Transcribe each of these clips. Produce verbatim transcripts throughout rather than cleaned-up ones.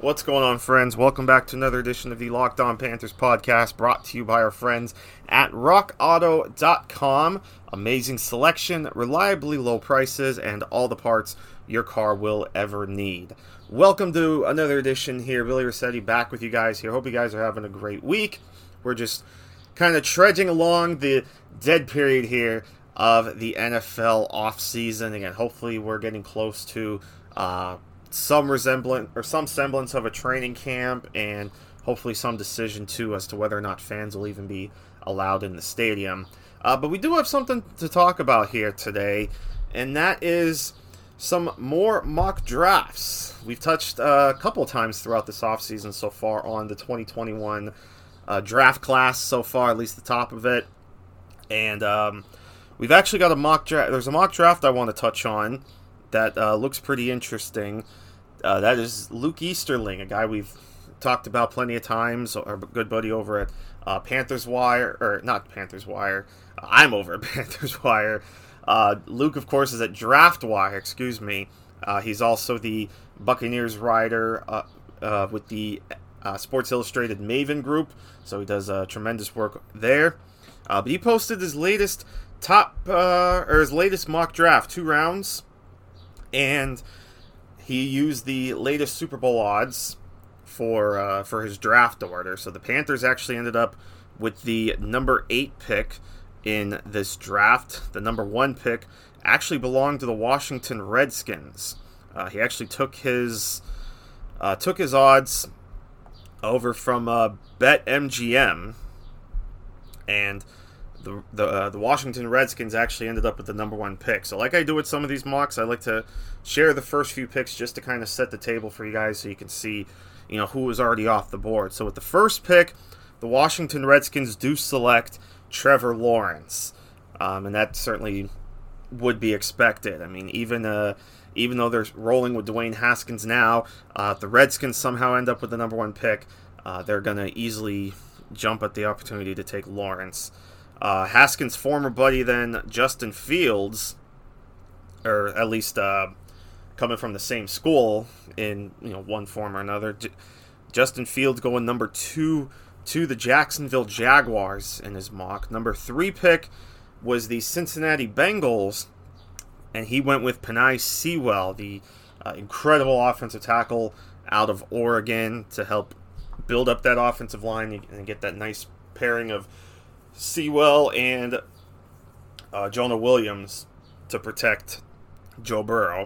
What's going on, friends? Welcome back to another edition of the Locked On Panthers podcast, brought to you by our friends at rock auto dot com. Amazing selection, reliably low prices, and all the parts your car will ever need. Welcome to another edition here. Billy Rossetti back with you guys here. Hope you guys are having a great week. We're just kind of trudging along the dead period here of the N F L offseason. Again, hopefully we're getting close to uh, some resemblance or some semblance of a training camp, and hopefully some decision too as to whether or not fans will even be allowed in the stadium. Uh, but we do have something to talk about here today, and that is some more mock drafts. We've touched uh, a couple of times throughout this offseason so far on the twenty twenty-one uh, draft class so far, at least the top of it. And um, we've actually got a mock draft. There's a mock draft I want to touch on that uh, looks pretty interesting. Uh, that is Luke Easterling, a guy we've talked about plenty of times, our good buddy over at uh, Panthers Wire, or not Panthers Wire, uh, I'm over at Panthers Wire. Uh, Luke, of course, is at Draft Wire, excuse me. Uh, he's also the Buccaneers writer uh, uh, with the uh, Sports Illustrated Maven Group, so he does uh, tremendous work there. Uh, but he posted his latest top, uh, or his latest mock draft, two rounds, and he used the latest Super Bowl odds for uh, for his draft order. So the Panthers actually ended up with the number eight pick in this draft. The number one pick actually belonged to the Washington Redskins. Uh, he actually took his uh, took his odds over from uh, BetMGM, and the the, uh, the Washington Redskins actually ended up with the number one pick. So like I do with some of these mocks, I like to share the first few picks just to kind of set the table for you guys so you can see, you know, who was already off the board. So with the first pick, the Washington Redskins do select Trevor Lawrence, um, and that certainly would be expected. I mean, even uh, even though they're rolling with Dwayne Haskins now, uh, if the Redskins somehow end up with the number one pick, uh, they're going to easily jump at the opportunity to take Lawrence. Uh, Haskins' former buddy then, Justin Fields, or at least uh, coming from the same school in you know one form or another, J- Justin Fields going number two to the Jacksonville Jaguars in his mock. Number three pick was the Cincinnati Bengals, and he went with Penei Sewell, the uh, incredible offensive tackle out of Oregon, to help build up that offensive line and get that nice pairing of Sewell and uh, Jonah Williams to protect Joe Burrow.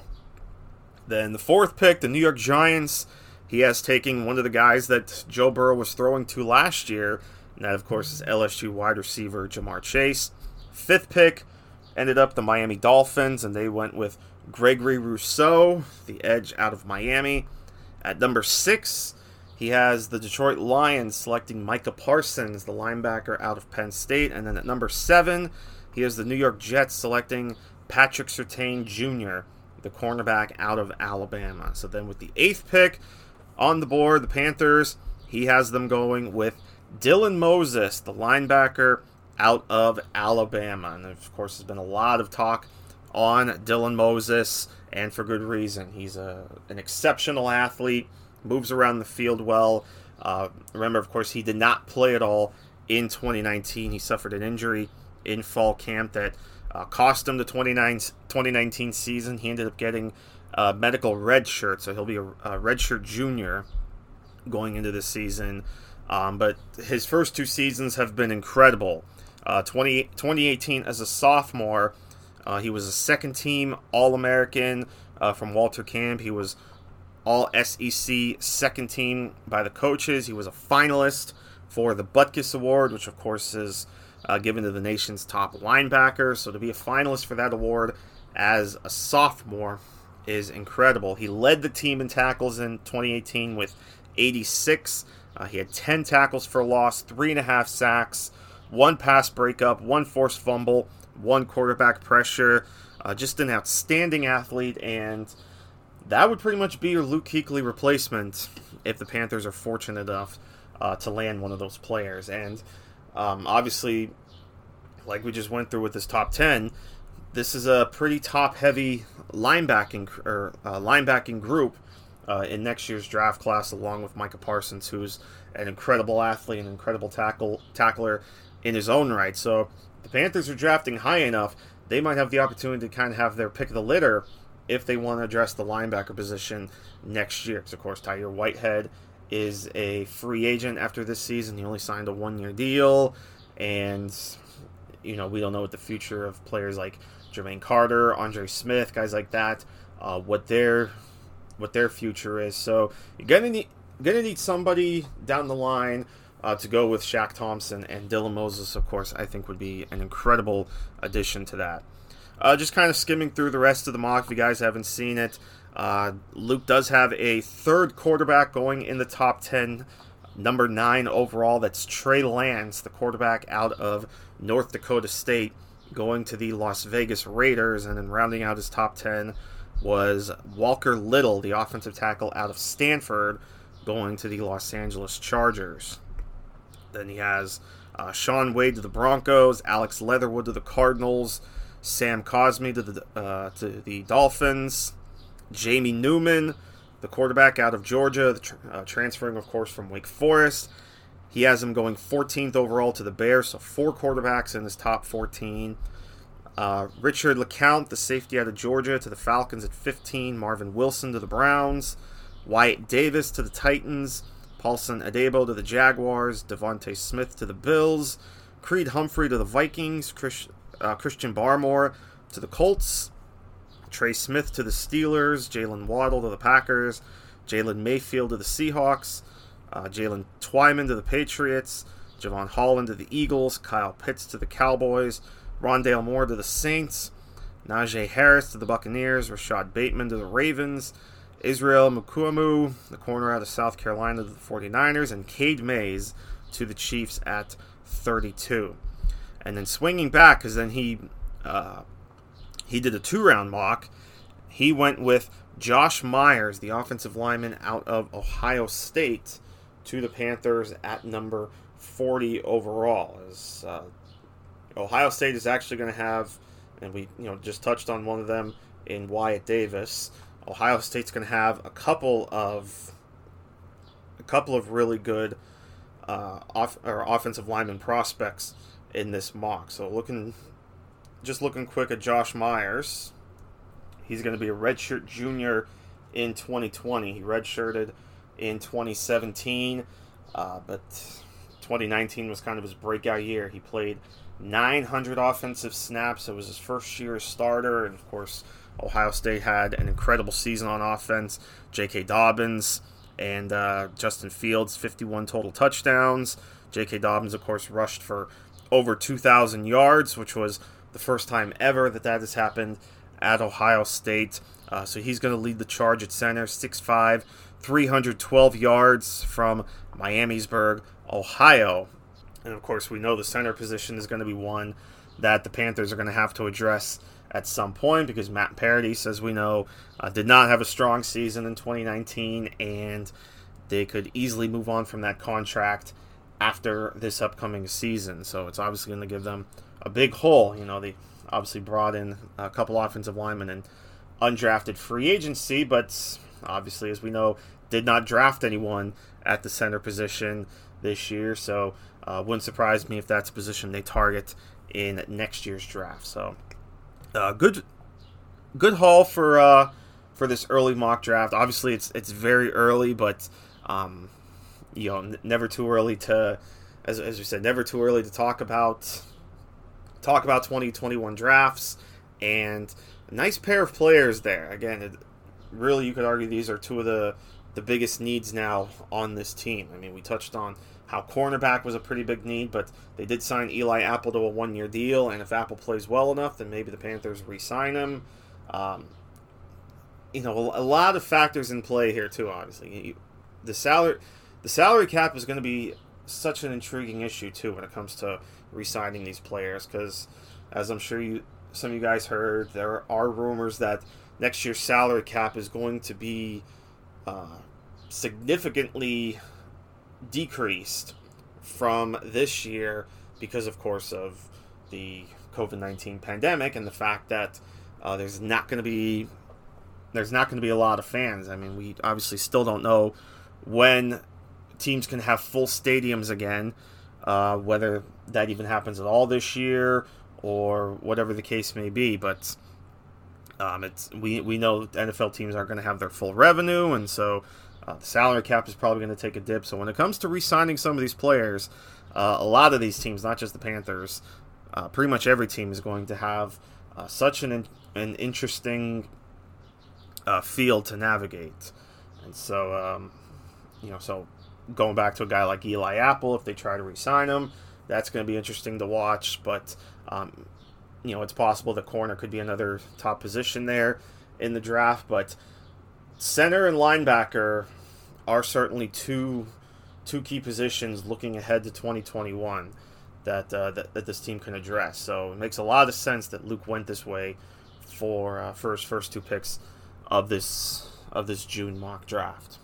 Then the fourth pick, the New York Giants, he has taken one of the guys that Joe Burrow was throwing to last year, and that, of course, is L S U wide receiver Jamar Chase. Fifth pick ended up the Miami Dolphins, and they went with Gregory Rousseau, the edge out of Miami. At number six, he has the Detroit Lions selecting Micah Parsons, the linebacker out of Penn State. And then at number seven, he has the New York Jets selecting Patrick Surtain Junior, the cornerback out of Alabama. So then with the eighth pick on the board, the Panthers, he has them going with Dylan Moses, the linebacker out of Alabama. And of course, there's been a lot of talk on Dylan Moses, and for good reason. He's a, an exceptional athlete, moves around the field well. Uh, remember, of course, he did not play at all in twenty nineteen. He suffered an injury in fall camp that uh, cost him the twenty nineteen season. He ended up getting a medical red shirt, so he'll be a, a redshirt junior going into this season. Um, but his first two seasons have been incredible. Uh, twenty, twenty eighteen as a sophomore, uh, he was a second-team All-American uh, from Walter Camp. He was All S E C second team by the coaches. He was a finalist for the Butkus Award, which of course is uh, given to the nation's top linebacker. So to be a finalist for that award as a sophomore is incredible. He led the team in tackles in twenty eighteen with eighty-six. Uh, he had ten tackles for loss, three and a half sacks, one pass breakup, one forced fumble, one quarterback pressure. Uh, just an outstanding athlete, and that would pretty much be your Luke Kuechly replacement if the Panthers are fortunate enough uh, to land one of those players. And um, obviously, like we just went through with this top ten, this is a pretty top-heavy linebacking or uh, linebacking group uh, in next year's draft class, along with Micah Parsons, who's an incredible athlete, an incredible tackle tackler in his own right. So the Panthers are drafting high enough, they might have the opportunity to kind of have their pick of the litter if they want to address the linebacker position next year. Because, of course, Tyre Whitehead is a free agent after this season. He only signed a one-year deal, and, you know, we don't know what the future of players like Jermaine Carter, Andre Smith, guys like that, uh, what their what their future is. So you're gonna need gonna need somebody down the line uh, to go with Shaq Thompson, and Dylan Moses, of course, I think would be an incredible addition to that. Uh, just kind of skimming through the rest of the mock, if you guys haven't seen it, uh, Luke does have a third quarterback going in the top ten, number nine overall. That's Trey Lance, the quarterback out of North Dakota State, going to the Las Vegas Raiders. And then rounding out his top ten was Walker Little, the offensive tackle out of Stanford, going to the Los Angeles Chargers. Then he has uh, Sean Wade to the Broncos, Alex Leatherwood to the Cardinals, Sam Cosmi to the uh, to the Dolphins, Jamie Newman, the quarterback out of Georgia, the tr- uh, transferring, of course, from Wake Forest. He has him going fourteenth overall to the Bears, so four quarterbacks in his top fourteen. Uh, Richard LeCount, the safety out of Georgia, to the Falcons at fifteen. Marvin Wilson to the Browns. Wyatt Davis to the Titans. Paulson Adebo to the Jaguars. Devontae Smith to the Bills. Creed Humphrey to the Vikings. Chris, uh, Christian Barmore to the Colts. Trey Smith to the Steelers. Jalen Waddle to the Packers. Jalen Mayfield to the Seahawks. Uh, Jalen Twyman to the Patriots. Javon Holland to the Eagles. Kyle Pitts to the Cowboys. Rondale Moore to the Saints. Najee Harris to the Buccaneers. Rashad Bateman to the Ravens. Israel Mukuamu, the corner out of South Carolina, to the forty-niners. And Cade Mays to the Chiefs at thirty-two. And then swinging back, because then he uh, he did a two-round mock. He went with Josh Myers, the offensive lineman out of Ohio State, to the Panthers at number forty overall. As uh, Ohio State is actually going to have, and we you know just touched on one of them in Wyatt Davis. Ohio State's going to have a couple of a couple of really good uh, off, or offensive lineman prospects in this mock. So looking, just looking quick at Josh Myers, he's going to be a redshirt junior in twenty twenty. He redshirted in twenty seventeen, uh, but twenty nineteen was kind of his breakout year. He played nine hundred offensive snaps. It was his first year as starter, and of course, Ohio State had an incredible season on offense. J K. Dobbins and uh, Justin Fields, fifty-one total touchdowns. J K. Dobbins, of course, rushed for over two thousand yards, which was the first time ever that that has happened at Ohio State. Uh, so he's going to lead the charge at center, six five, three hundred twelve yards from Miamisburg, Ohio. And, of course, we know the center position is going to be one that the Panthers are going to have to address at some point, because Matt Paradis, as we know, uh, did not have a strong season in twenty nineteen, and they could easily move on from that contract after this upcoming season. So it's obviously going to give them a big hole. You know, they obviously brought in a couple offensive linemen and undrafted free agency, but obviously, as we know, did not draft anyone at the center position this year. So uh, wouldn't surprise me if that's a position they target in next year's draft. So Uh, good, good haul for uh, for this early mock draft. Obviously, it's it's very early, but um, you know, n- never too early to, as as we said, never too early to talk about talk about twenty twenty-one drafts. And a nice pair of players there. Again, it, really, you could argue these are two of the the biggest needs now on this team. I mean, we touched on how cornerback was a pretty big need, but they did sign Eli Apple to a one-year deal, and if Apple plays well enough, then maybe the Panthers re-sign him. Um, you know, a, a lot of factors in play here too. Obviously, the salary, the salary cap is going to be such an intriguing issue too when it comes to re-signing these players, because as I'm sure you, some of you guys heard, there are rumors that next year's salary cap is going to be uh, significantly decreased from this year because, of course, of the covid nineteen pandemic and the fact that uh, there's not going to be there's not going to be a lot of fans. I mean, we obviously still don't know when teams can have full stadiums again, uh, whether that even happens at all this year or whatever the case may be. But um, it's we, we know N F L teams aren't going to have their full revenue, and so uh, the salary cap is probably going to take a dip. So when it comes to re-signing some of these players, uh, a lot of these teams, not just the Panthers, uh, pretty much every team is going to have uh, such an, an interesting uh, field to navigate. And so, um, you know, so going back to a guy like Eli Apple, if they try to re-sign him, that's going to be interesting to watch. But, um, you know, it's possible the corner could be another top position there in the draft. But center and linebacker are certainly two two key positions looking ahead to twenty twenty-one that, uh, that that this team can address. So it makes a lot of sense that Luke went this way for uh, for his first two picks of this of this June mock draft.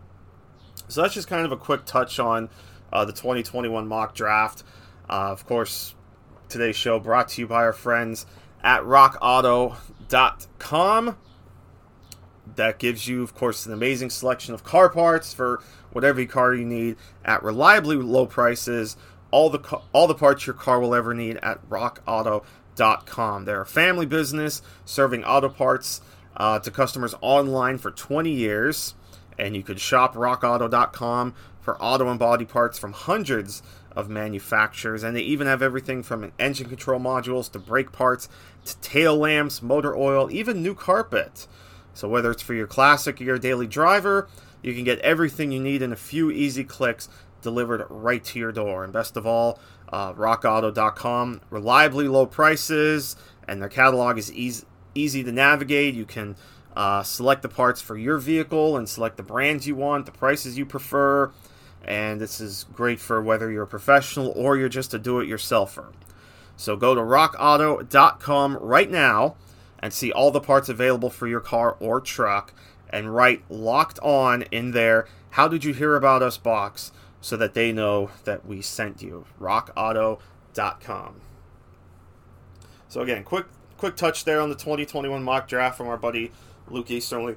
So that's just kind of a quick touch on uh, the twenty twenty-one mock draft. Uh, of course, today's show brought to you by our friends at rock auto dot com. That gives you, of course, an amazing selection of car parts for whatever car you need at reliably low prices. All the all the parts your car will ever need at rock auto dot com. They're a family business serving auto parts uh, to customers online for twenty years. And you could shop rock auto dot com for auto and body parts from hundreds of manufacturers. And they even have everything from engine control modules to brake parts to tail lamps, motor oil, even new carpet. So whether it's for your classic or your daily driver, you can get everything you need in a few easy clicks delivered right to your door. And best of all, uh, rock auto dot com, reliably low prices, and their catalog is easy, easy to navigate. You can Uh, select the parts for your vehicle and select the brands you want, the prices you prefer, and this is great for whether you're a professional or you're just a do-it-yourselfer. So go to rock auto dot com right now and see all the parts available for your car or truck, and write "Locked On" in there "How did you hear about us" box so that they know that we sent you. rock auto dot com. So again, quick quick touch there on the twenty twenty-one mock draft from our buddy Luke Easterly,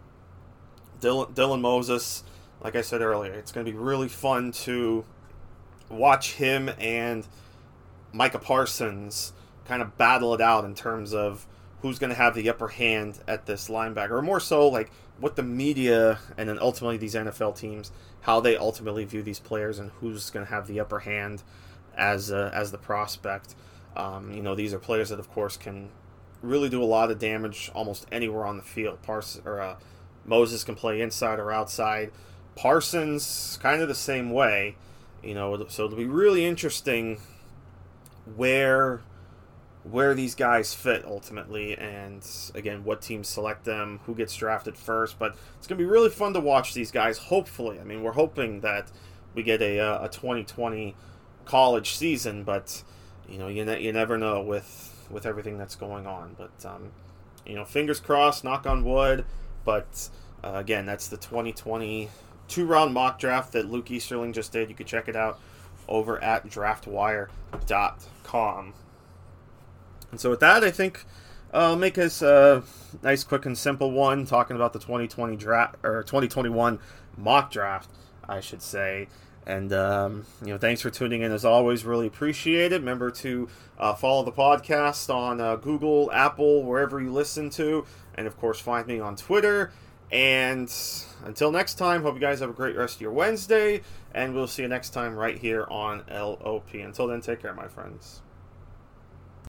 Dylan, Dylan Moses. Like I said earlier, it's going to be really fun to watch him and Micah Parsons kind of battle it out in terms of who's going to have the upper hand at this linebacker, or more so like what the media and then ultimately these N F L teams, how they ultimately view these players and who's going to have the upper hand as uh, as the prospect. Um, you know, these are players that, of course, can really do a lot of damage almost anywhere on the field. Parsons or uh, Moses can play inside or outside. Parsons kind of the same way, you know. So it'll be really interesting where where these guys fit ultimately, and again, what teams select them, who gets drafted first. But it's gonna be really fun to watch these guys. Hopefully, I mean, we're hoping that we get a a twenty twenty college season, but you know, you ne- you never know with. with everything that's going on. But, um, you know, fingers crossed, knock on wood. But, uh, again, that's the twenty twenty two-round mock draft that Luke Easterling just did. You can check it out over at draft wire dot com. And so with that, I think I'll make us a nice, quick, and simple one, talking about the twenty twenty draft, or twenty twenty-one mock draft, I should say. And, um, you know, thanks for tuning in as always. Really appreciate it. Remember to uh, follow the podcast on uh, Google, Apple, wherever you listen to. And, of course, find me on Twitter. And until next time, hope you guys have a great rest of your Wednesday. And we'll see you next time right here on L O P. Until then, take care, my friends.